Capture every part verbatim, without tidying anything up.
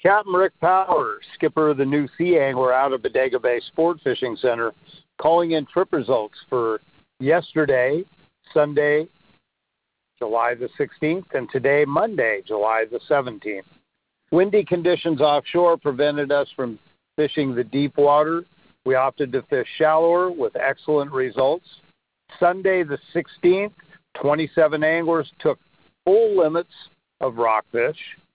Captain Rick Powers, skipper of the New Sea Angler out of Bodega Bay Sport Fishing Center, calling in trip results for yesterday, Sunday, July the sixteenth, and today, Monday, July the seventeenth. Windy conditions offshore prevented us from fishing the deep water. We opted to fish shallower with excellent results. Sunday the sixteenth, twenty-seven anglers took full limits of rockfish.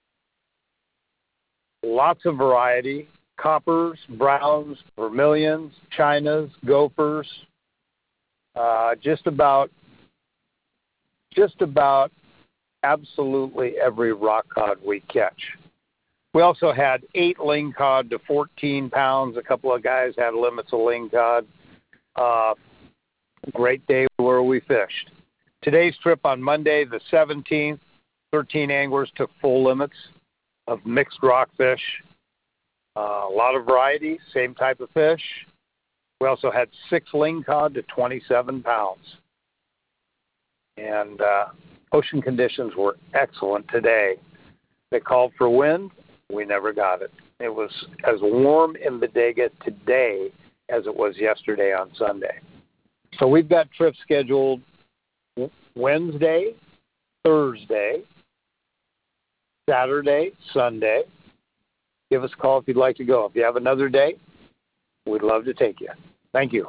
Lots of variety, coppers, browns, vermilions, chinas, gophers, uh, just about, just about absolutely every rock cod we catch. We also had eight ling cod to fourteen pounds. A couple of guys had limits of ling cod. Uh, great day where we fished. Today's trip on Monday the seventeenth, thirteen anglers took full limits of mixed rockfish. Uh, a lot of variety, same type of fish. We also had six ling cod to twenty-seven pounds. And uh, ocean conditions were excellent today. They called for wind. We never got it. It was as warm in Bodega today as it was yesterday on Sunday. So we've got trips scheduled Wednesday, Thursday, Saturday, Sunday. Give us a call if you'd like to go. If you have another day, we'd love to take you. Thank you.